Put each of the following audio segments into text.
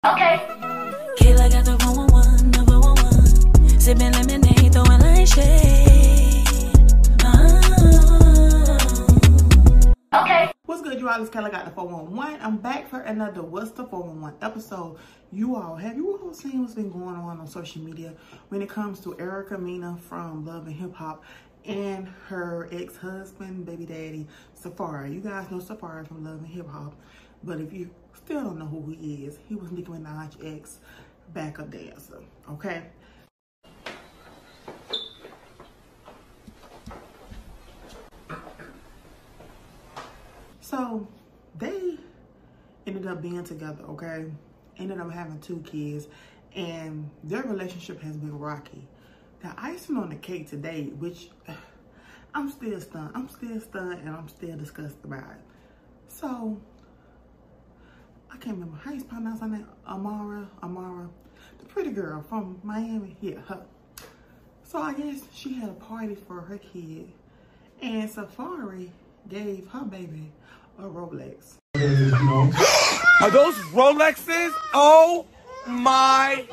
Okay. Kayla got the 411, the 411. Sipping lemonade, throwing light shade. Okay. What's good, you all? It's Kayla got the 411. I'm back for another What's the 411 episode. Have you all seen what's been going on social media when it comes to Erica Mena from Love and Hip Hop and her ex-husband, baby daddy, Safaree? You guys know Safaree from Love and Hip Hop, but if you still don't know who he is, he was Nicki Minaj's ex backup dancer, okay? So they ended up being together, okay? Ended up having 2 kids, and their relationship has been rocky. The icing on the cake today, which I'm still stunned. I'm still stunned, and I'm still disgusted by it. So I can't remember how you pronounce her name. Amara, the pretty girl from Miami. Yeah, her. So I guess she had a party for her kid, and Safaree gave her baby a Rolex. Are those Rolexes? Oh my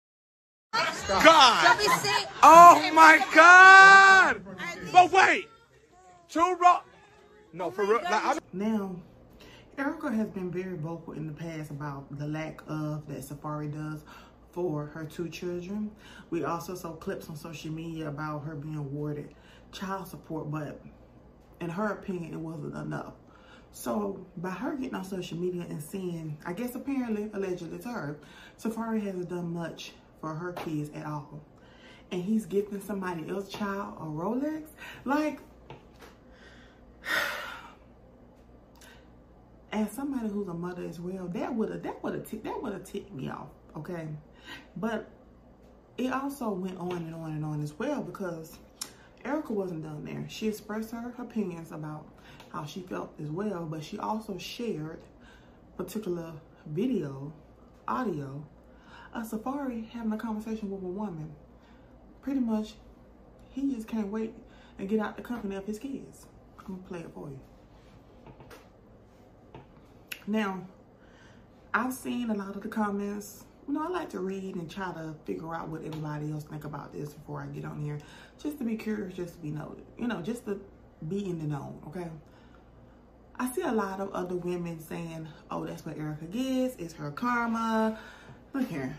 God! Oh my God! But wait, 2 Rolex? No, for real. Now, Erica has been very vocal in the past about the lack of that Safaree does for her 2 children. We also saw clips on social media about her being awarded child support, but in her opinion, it wasn't enough. So by her getting on social media and seeing, I guess apparently, allegedly to her, Safaree hasn't done much for her kids at all. And he's gifting somebody else's child a Rolex? Like, as somebody who's a mother as well, that would have ticked me off, okay? But it also went on and on and on as well, because Erica wasn't done there. She expressed her opinions about how she felt as well, but she also shared particular video, audio, of Safaree having a conversation with a woman. Pretty much, he just can't wait and get out the company of his kids. I'm gonna play it for you. Now, I've seen a lot of the comments. You know, I like to read and try to figure out what everybody else think about this before I get on here. Just to be curious, just to be noted. You know, just to be in the know, okay? I see a lot of other women saying, oh, that's what Erica gets. It's her karma. Look here.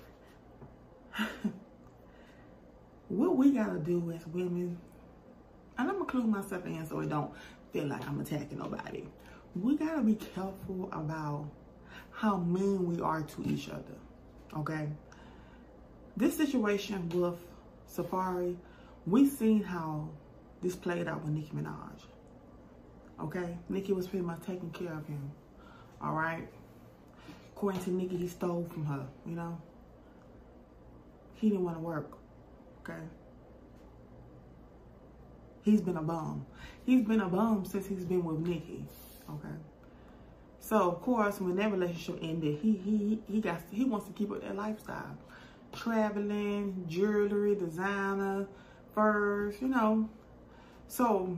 What we gotta do as women, and I'm gonna include myself in so it don't feel like I'm attacking nobody. We gotta be careful about how mean we are to each other, okay? This situation with Safaree, we've seen how this played out with Nicki Minaj, okay? Nicki was pretty much taking care of him, all right? According to Nicki, he stole from her, you know? He didn't want to work, okay? He's been a bum. He's been a bum since he's been with Nicki, okay? So of course, when that relationship ended, he wants to keep up that lifestyle, traveling, jewelry, designer, furs, you know. So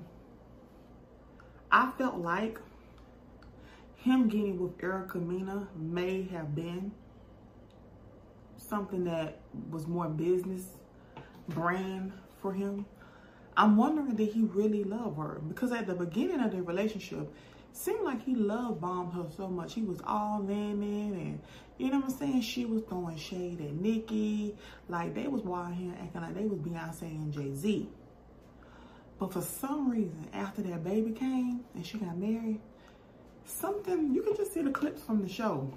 I felt like him getting with Erica Mena may have been something that was more business brand for him. I'm wondering, did he really love her? Because at the beginning of the relationship, seemed like he love bombed her so much. He was all in it, and you know what I'm saying? She was throwing shade at Nicki. Like, they was wild here acting like they was Beyonce and Jay-Z. But for some reason, after that baby came and she got married, something, you can just see the clips from the show.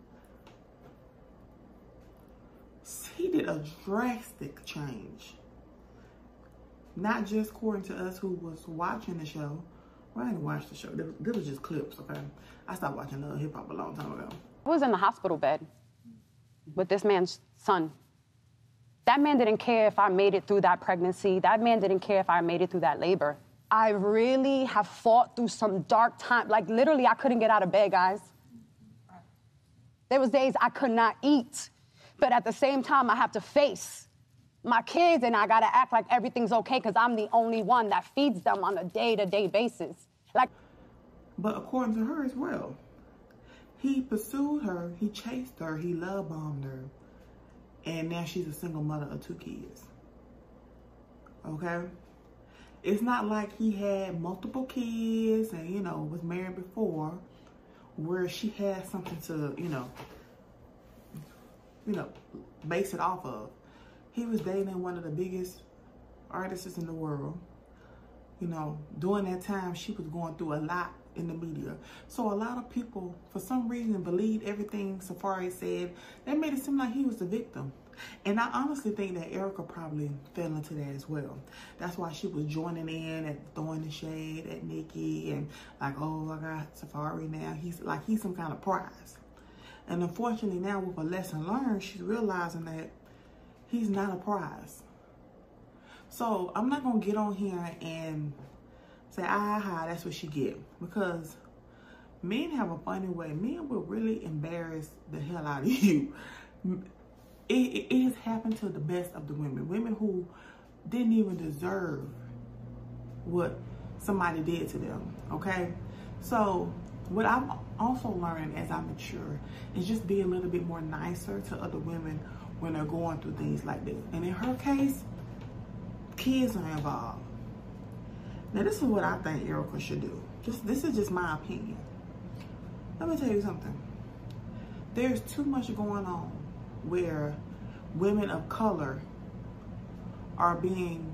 He did a drastic change. Not just according to us who was watching the show. Well, I didn't watch the show. This was just clips, okay? I stopped watching hip hop a long time ago. I was in the hospital bed with this man's son. That man didn't care if I made it through that pregnancy. That man didn't care if I made it through that labor. I really have fought through some dark time. Like, literally, I couldn't get out of bed, guys. There was days I could not eat. But at the same time, I have to face my kids, and I gotta act like everything's okay because I'm the only one that feeds them on a day-to-day basis. Like, but according to her as well, He pursued her, he chased her, he love bombed her, and now she's a single mother of 2 kids. Okay? It's not like he had multiple kids and, you know, was married before, where she had something to, you know, base it off of. He was dating one of the biggest artists in the world. You know, during that time, she was going through a lot in the media. So a lot of people, for some reason, believed everything Safaree said. That made it seem like he was the victim. And I honestly think that Erica probably fell into that as well. That's why she was joining in at throwing the shade at Nicki and like, oh, I got Safaree now. He's some kind of prize. And unfortunately now with a lesson learned, she's realizing that he's not a prize. So I'm not going to get on here and say, that's what she get. Because men have a funny way. Men will really embarrass the hell out of you. It has happened to the best of the women. Women who didn't even deserve what somebody did to them, okay? So what I'm also learning as I mature is just be a little bit more nicer to other women when they're going through things like this. And in her case, kids are involved. Now this is what I think Erica should do. This is just my opinion. Let me tell you something. There's too much going on where women of color are being,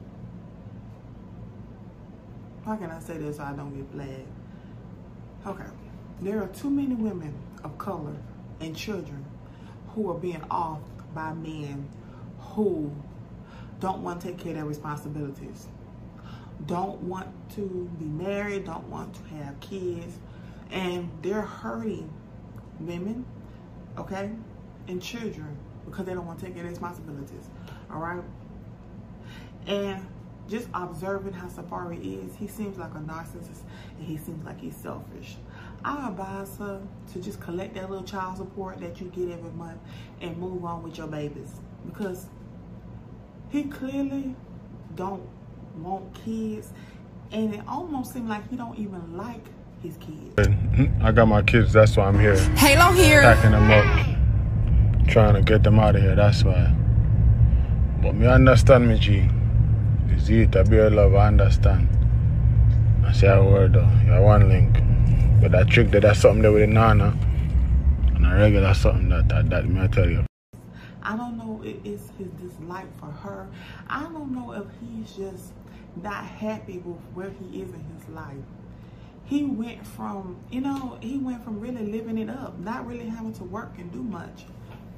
how can I say this so I don't get flagged? Okay, there are too many women of color and children who are being offed by men who don't want to take care of their responsibilities, don't want to be married, don't want to have kids, and they're hurting women, okay, and children because they don't want to take care of their responsibilities, all right? And just observing how Safaree is, he seems like a narcissist and he seems like he's selfish. I advise her to just collect that little child support that you get every month and move on with your babies, because he clearly don't want kids, and it almost seems like he don't even like his kids. I got my kids, that's why I'm here. Halo here. Packing them up, trying to get them out of here, that's why. But me understand me, G. It's it, I be a love, I understand. I say a word though, you're one link. But that trick that's something there with the Nana, and a regular something that me I tell you. I don't know if it's his dislike for her. I don't know if he's just not happy with where he is in his life. He went from, really living it up, not really having to work and do much,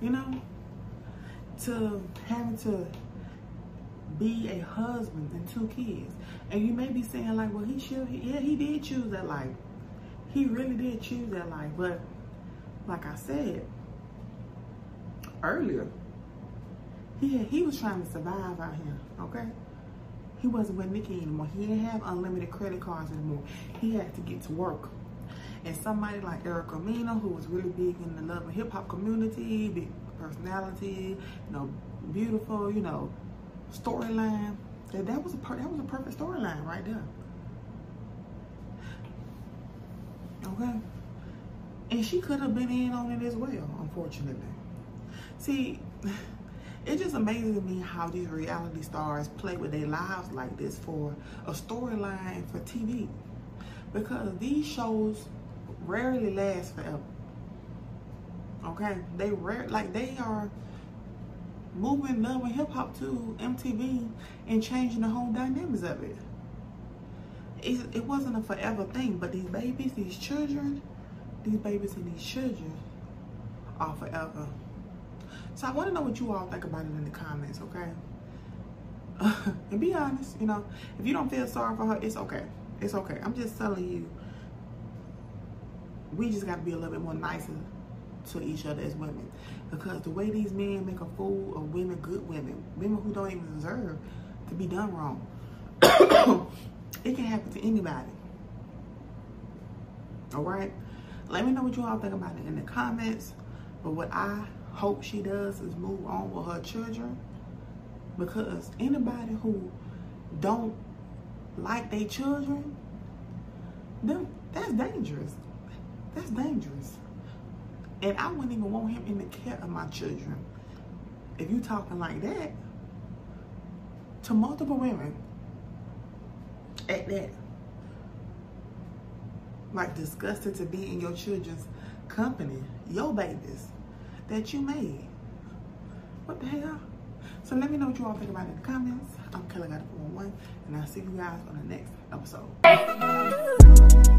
to having to be a husband and 2 kids. And you may be saying like, well, he did choose that life. He really did choose that life. But like I said earlier, he was trying to survive out here, okay? He wasn't with Nicki anymore. He didn't have unlimited credit cards anymore. He had to get to work. And somebody like Erica Mena, who was really big in the love and hip hop community, big personality, beautiful, storyline. That was a perfect storyline right there. Okay? And she could have been in on it as well, unfortunately. See, it just amazes me how these reality stars play with their lives like this for a storyline for TV. Because these shows rarely last forever. Okay? They are moving love and hip hop to MTV and changing the whole dynamics of it. It wasn't a forever thing, but these babies, these children are forever. So I want to know what you all think about it in the comments, okay? And be honest, if you don't feel sorry for her, it's okay. It's okay. I'm just telling you, we just got to be a little bit more nicer to each other as women. Because the way these men make a fool of women, good women who don't even deserve to be done wrong, it can happen to anybody. All right? Let me know what you all think about it in the comments. But what I hope she does is move on with her children, because anybody who don't like their children, that's dangerous. That's dangerous. And I wouldn't even want him in the care of my children. If you talking like that to multiple women at that, like disgusted to be in your children's company, your babies that you made. What the hell? So let me know what you all think about it in the comments. I'm Kelly Got It 411, and I'll see you guys on the next episode.